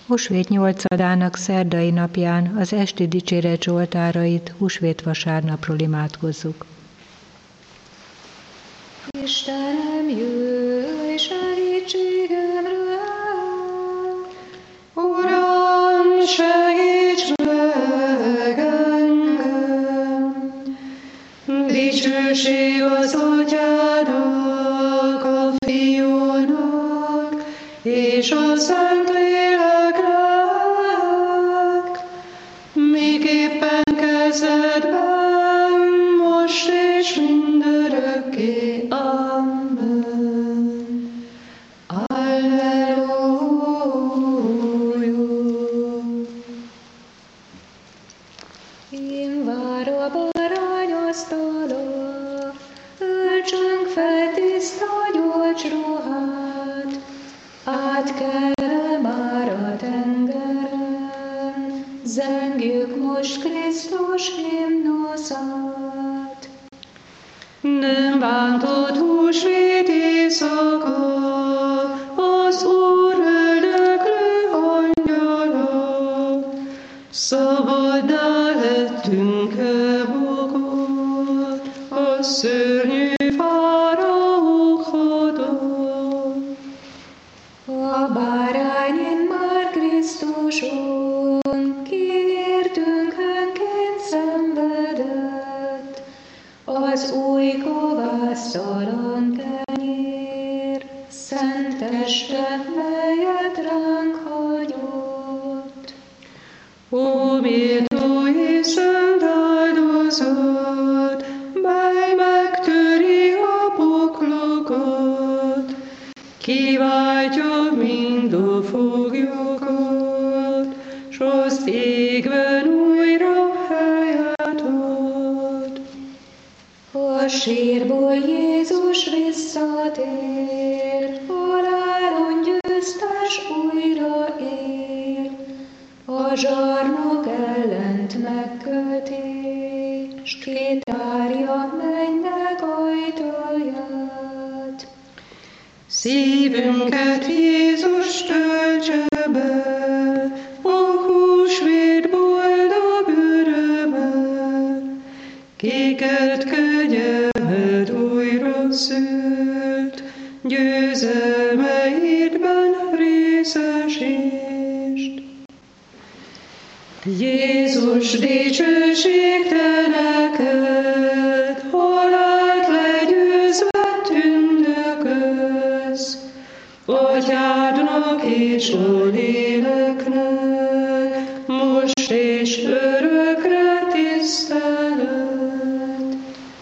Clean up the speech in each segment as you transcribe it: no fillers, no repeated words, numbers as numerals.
Húsvét 8-ának szerdai napján az esti dicséret zsoltárait húsvét vasárnapról imádkozzuk. Istenem, jöjj segítségemre! Uram, segíts meg engem! Dicsőség az Atyának, a Fiúnak és a Szentléleknek, miképpen kezdetben, most és mindörökké. Amen. Alleluja. Én vár a bárányasztala, öltsünk fel tiszta gyolcs ruhát, átkelve már a tengeren, zengjük most Krisztus himnuszát. Nem bántott húsvét éjszaka, az Úr öldöklő angyala, szabaddá lettünk-e bokor, a szörnyű fáraók hada. A bárányin már Krisztuson, ki értünkenként szenvedett, az új kovásztalan kenyér, szent teste, melyet ránk hagyott. Ó, méltó és szent áldozat, mely megtöri a poklokat, kiváltja mind a foglyokat, s az égben újra helyet ad. A sírból Jézus visszatér, halálon győztes újra él, a zsarnok ellent megköti, s kitárja mennyek ajtaját. Szívünket Jézus töltse be, a húsvét boldog örömmel, kéket kegyelmed újra szült, győzelmeidben részesítsd. Jézus, dicsőség te neked, halált legyőzve tündököz, Atyádnak és a Léleknek, most és örökre tisztelet.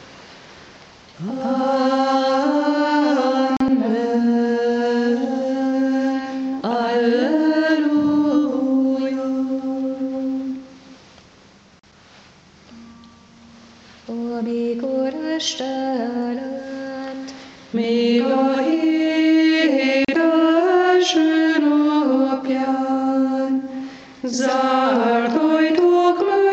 Amen. Alleluja. Amikor este lett, még a hét első napján, zárt ajtók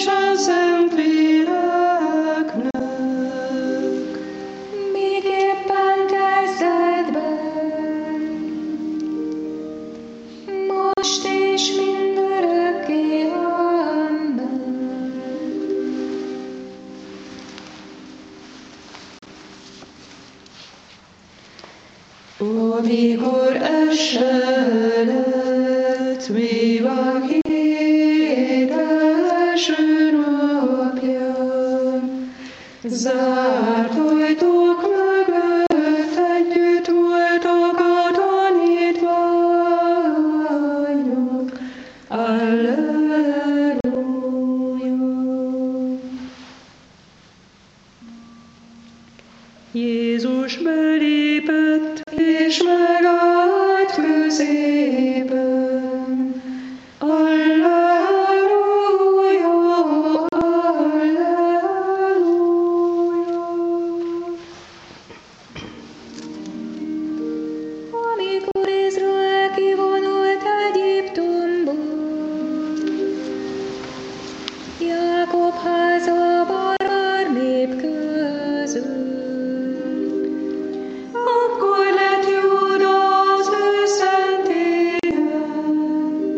és a Szentléleknek. még éppen kezdetben, most és mindörökké. Amen. Amikor esett még a hét első napján, zárt ajtók mögött együtt voltak a tanítványok. Alleluja! Jézus belépett és megállt középen. Alleluja, alleluja. Amikor Izrael kivonult Egyiptomból, Jákob háza barbár nép közül, Akkor lett Júda az ő szentélyen,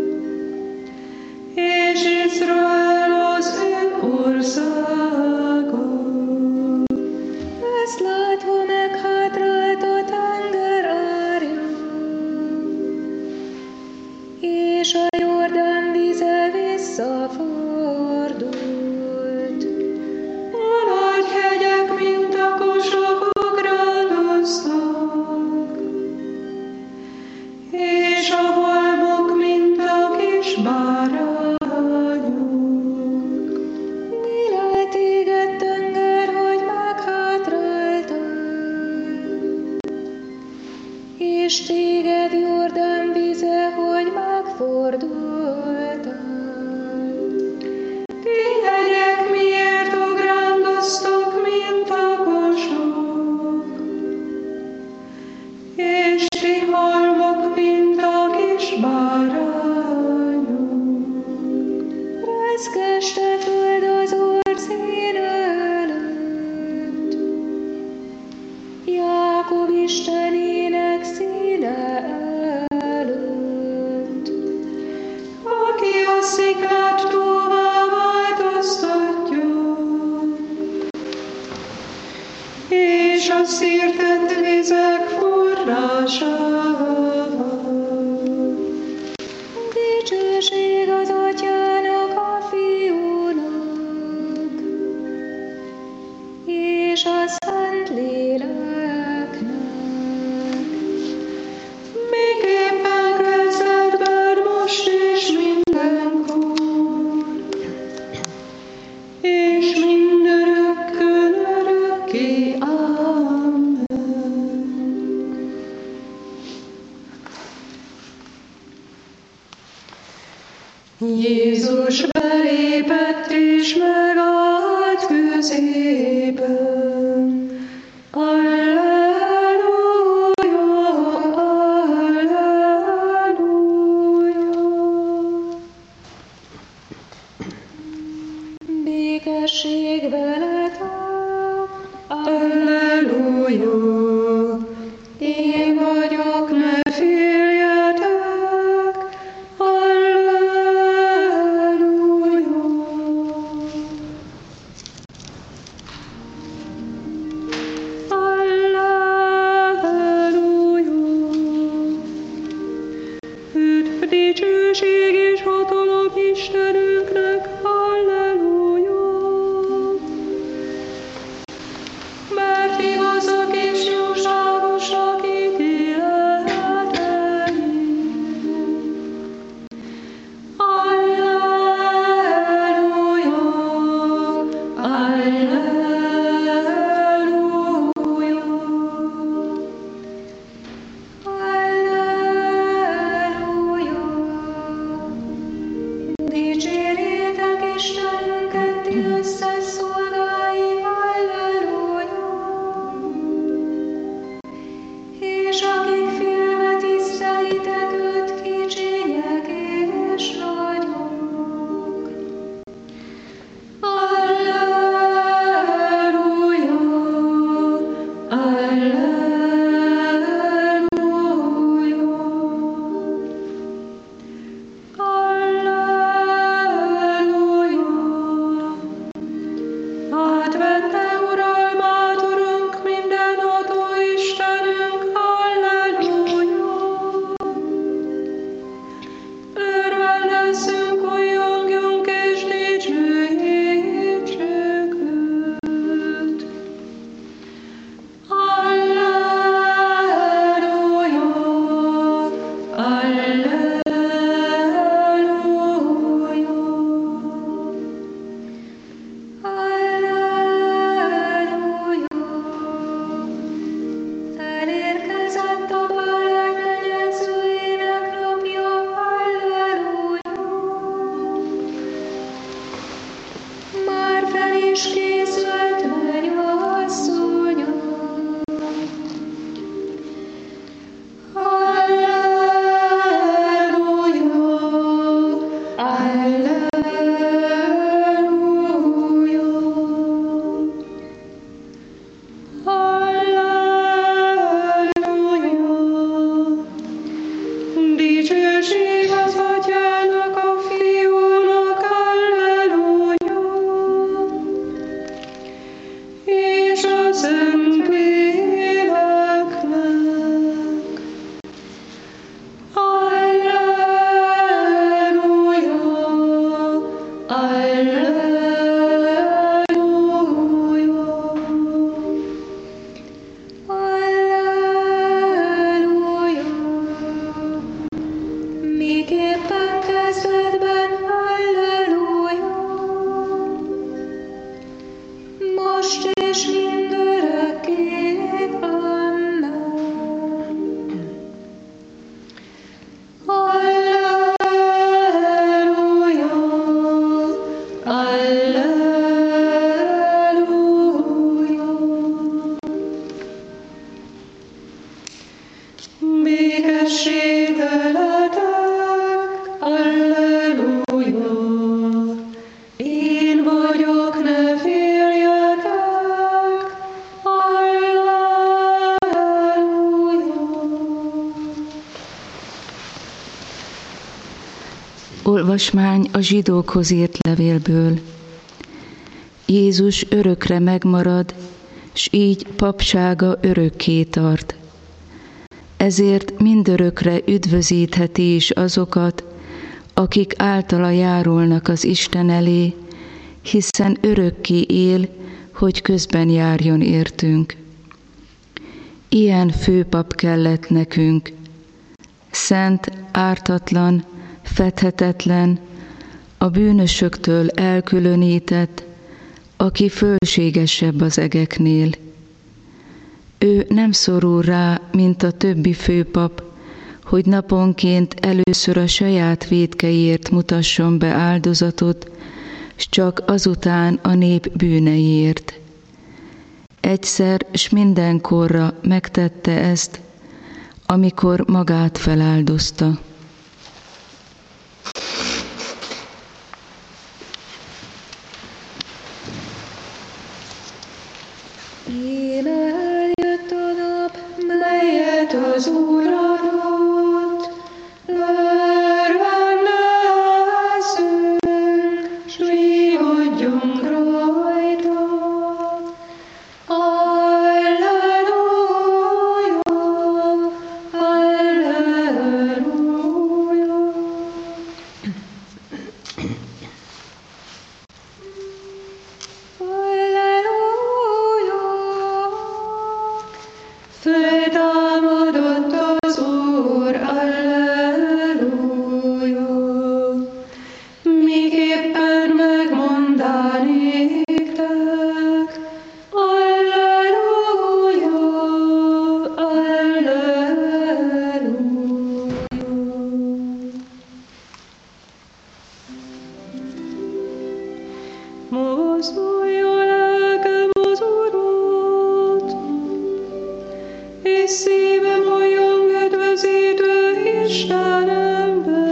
és Izrael az ő országa. ezt látva meghátrált a tenger árja, és a Jordán vize visszafordult. A nagy hegyek, mint a kosogok rádoztak, és a halmok, mint a kis bárányok. Mire téged, tenger, hogy meghátráltál, és téged, Jordán vize, hogy megfordultál. Ti hegyek miért ugrándoztok, mint a kosok, és ti halmok, mint a kis bárányok. Reszkeste föld az orcén előtt, Jákob Istenének színe előtt. Aki a sziklát tóvá változtatja, és a szírtett vizek forrásává. Dicsőség az Atyának, a Fiúnak, és a Szentléleknek. Miképpen kezdetben, most és mindenkor, és mindörökkön örökké. Amen. Jézus belépett és megállt középen. Alleluja, alleluja. Békesség veletek. Alleluja. Én vagyok, ne féljetek. Alleluja. Alleluja. Üdv, dicsőség és hatalom Istenünknek. Alleluja. Mert igazak és és készült mennyasszonya. Olvasmány a zsidókhoz írt levélből. Jézus örökre megmarad, s így papsága örökké tart. Ezért mindörökre üdvözítheti is azokat, akik általa járulnak az Isten elé, hiszen örökké él, hogy közben járjon értünk. Ilyen főpap kellett nekünk, szent, ártatlan, fedhetetlen, a bűnösöktől elkülönített, aki fölségesebb az egeknél. Ő nem szorul rá, mint a többi főpap, hogy naponként először a saját vétkeiért mutasson be áldozatot, s csak azután a nép bűneiért. Egyszer s mindenkorra megtette ezt, amikor magát feláldozta. Íme eljött a nap, melyet az Úr adott, örvendezzünk, s vívódjunk rajta. Alleluja, alleluja. Föltámadott az Úr, alleluja. Miképpen megmondaná néktek, alleluja, alleluja. Mozdulj a lelkem az Urat, és szívem hajong üdvözítő Istenemben.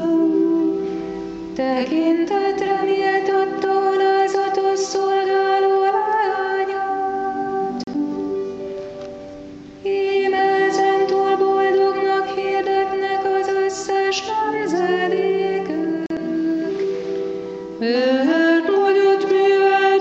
Tekintetre méltatta alázatos szolgáló lányát. Íme ezentúl boldognak hirdetnek az összes nemzedékek. Mert nagyot művelt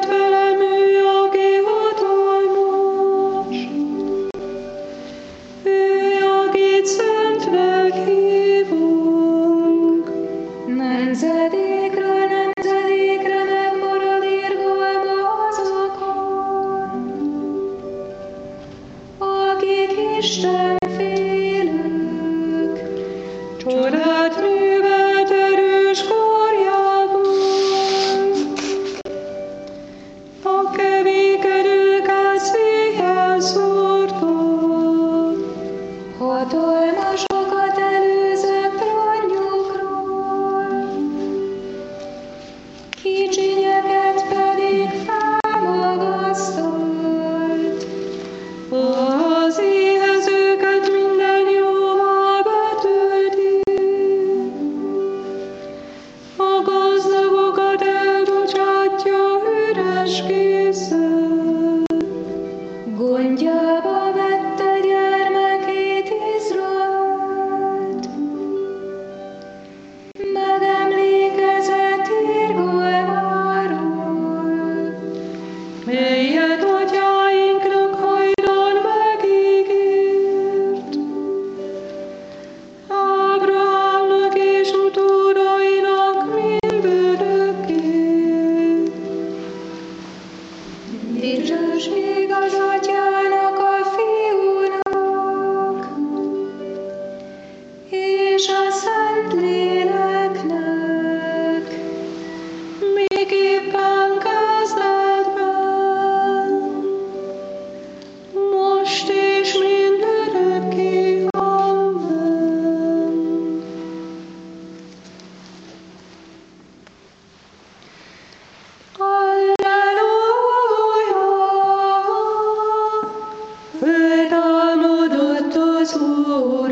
dicsőség az Atyának, a Fiúnak, és a Szentléleknek, miképpen kezdetben, most és mindörökké. Amen. Alleluja! Feltámadott az Úr,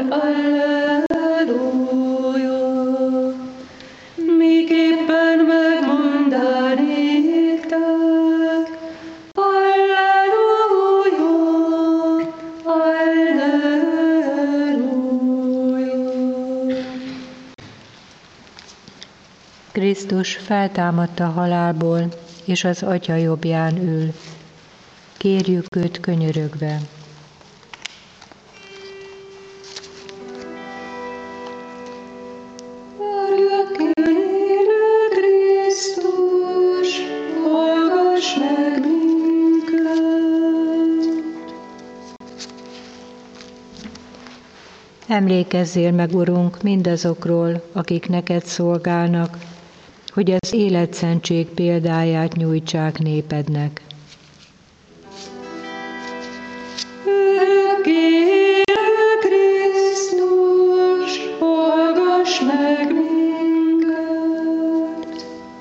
alleluja! Miképpen megmondaná néktek, alleluja! Alleluja! Krisztus feltámadt a halálból, és az Atya jobbján ül. Kérjük őt könyörögve. Örökké élő Krisztus, hallgass meg minket! Emlékezzél meg, Urunk, mindazokról, akik neked szolgálnak, hogy az életszentség példáját nyújtsák népednek. Örökké élő Krisztus, hallgass meg minket!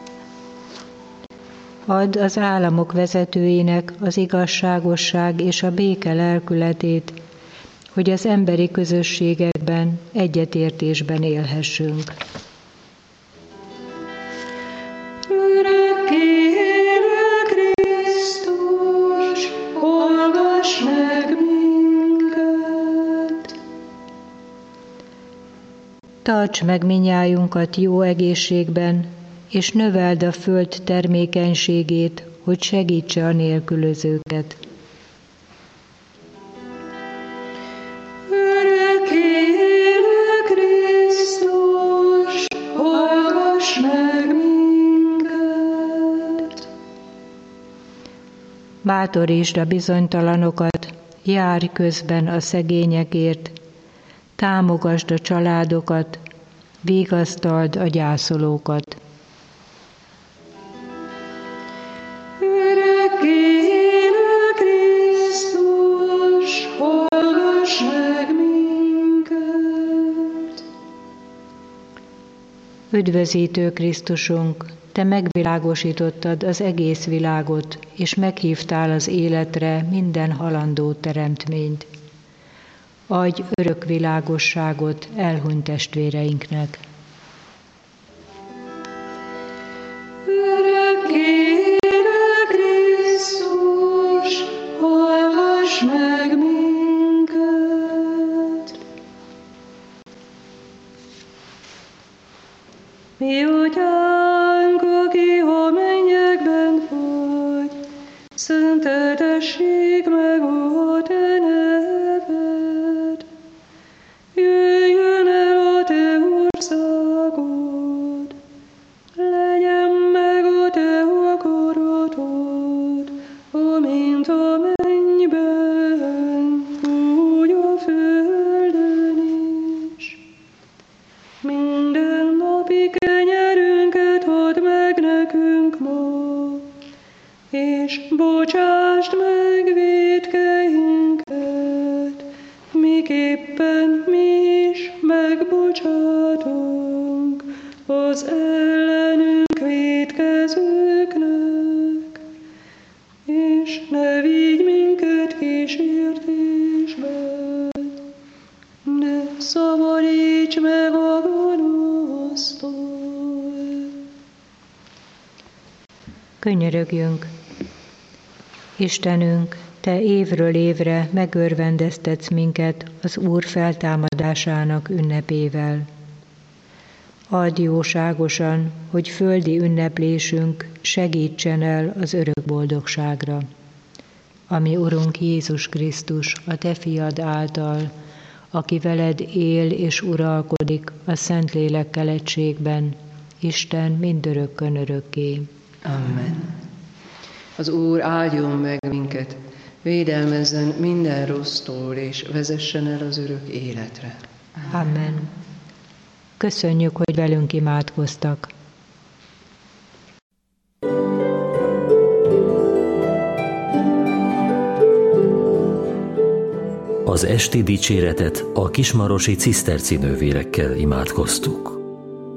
Add az államok vezetőinek az igazságosság és a béke lelkületét, hogy az emberi közösségekben egyetértésben élhessünk. Örökké élő Krisztus, hallgass meg minket! Tarts meg minnyájunkat jó egészségben, és növeld a föld termékenységét, hogy segítse a nélkülözőket. Örökké élő Krisztus, hallgass meg minket! Bátorítsd a bizonytalanokat, járj közben a szegényekért, támogasd a családokat, vigasztald a gyászolókat. Örökké élő Krisztus, hallgass meg minket! Üdvözítő Krisztusunk, Te megvilágosítottad az egész világot, és meghívtál az életre minden halandó teremtményt. Adj örök világosságot elhunyt testvéreinknek. Örökké élő Krisztus, hallgass meg minket! Mi Atyánk, aki a mennyekben vagy, szenteltessék meg a Te neved. Jöjjön el a Te országod, legyen meg a Te akaratod, amint a mennyben, úgy a földön is. Minden napi kenyerünket add meg nekünk ma, és bocsásd meg vétkeinket, miképpen mi is megbocsátunk az ellenünk vétkezőknek, és ne vigy minket kísértésbe, de szabadíts meg a gonosztól. Könyörögjünk! Istenünk, Te évről évre megörvendeztetsz minket az Úr feltámadásának ünnepével. Add jóságosan, hogy földi ünneplésünk segítsen el az örök boldogságra. Ami Urunk Jézus Krisztus, a Te fiad által, aki veled él és uralkodik a Szentlélekkel egységben, Isten mindörökkön örökké. Amen. Az Úr áldjon meg minket, védelmezzen minden rossztól, és vezessen el az örök életre. Amen. Köszönjük, hogy velünk imádkoztak. Az esti dicséretet a kismarosi ciszterci nővérekkel imádkoztuk.